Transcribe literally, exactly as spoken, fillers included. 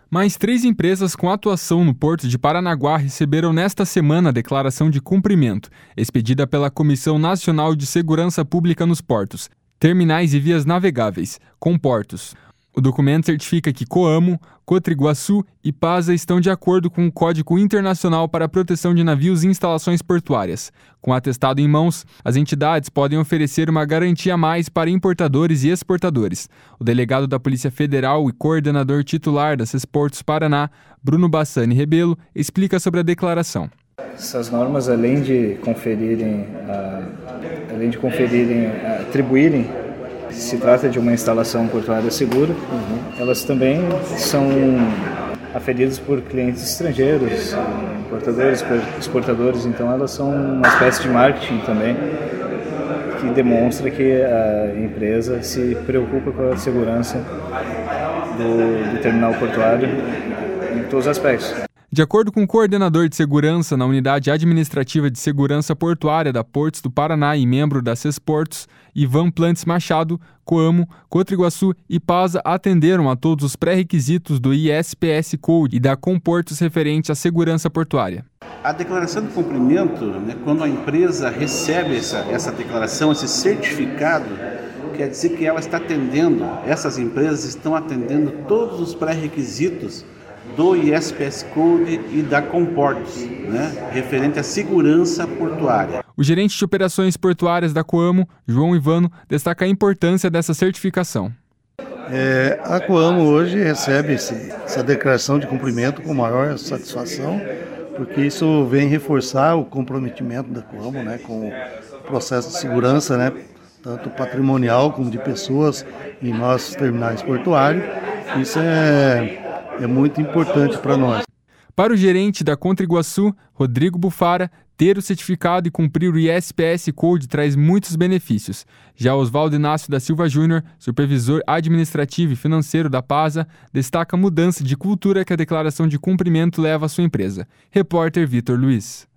Mais três empresas com atuação no Porto de Paranaguá receberam nesta semana a declaração de cumprimento, expedida pela Comissão Nacional de Segurança Pública nos Portos, Terminais e Vias Navegáveis, Comportos. O documento certifica que Coamo, Cotriguaçu e Pasa estão de acordo com o Código Internacional para a Proteção de Navios e Instalações Portuárias. Com o atestado em mãos, as entidades podem oferecer uma garantia a mais para importadores e exportadores. O delegado da Polícia Federal e coordenador titular da Sesportos Paraná, Bruno Bassani Rebelo, explica sobre a declaração. Essas normas, além de conferirem, além de conferirem, atribuírem, se trata de uma instalação portuária segura, uhum. elas também são aferidas por clientes estrangeiros, importadores, exportadores, então elas são uma espécie de marketing também, que demonstra que a empresa se preocupa com a segurança do, do terminal portuário em todos os aspectos. De acordo com o coordenador de segurança na Unidade Administrativa de Segurança Portuária da Portos do Paraná e membro da Sesportos, Ivan Plantes Machado, Coamo, Cotriguaçu e Pasa atenderam a todos os pré-requisitos do I S P S Code e da Comportos referente à segurança portuária. A declaração de cumprimento, né, quando a empresa recebe essa, essa declaração, esse certificado, quer dizer que ela está atendendo, essas empresas estão atendendo todos os pré-requisitos do I S P S Code e da Comportos, né, referente à segurança portuária. O gerente de operações portuárias da Coamo, João Ivano, destaca a importância dessa certificação. É, a Coamo hoje recebe esse, essa declaração de cumprimento com maior satisfação, porque isso vem reforçar o comprometimento da Coamo, né, com o processo de segurança, né, tanto patrimonial como de pessoas em nossos terminais portuários. Isso é É muito importante para nós. Para o gerente da Cotriguaçu, Rodrigo Bufara, ter o certificado e cumprir o I S P S Code traz muitos benefícios. Já Oswaldo Inácio da Silva Júnior, supervisor administrativo e financeiro da Pasa, destaca a mudança de cultura que a declaração de cumprimento leva à sua empresa. Repórter Vitor Luiz.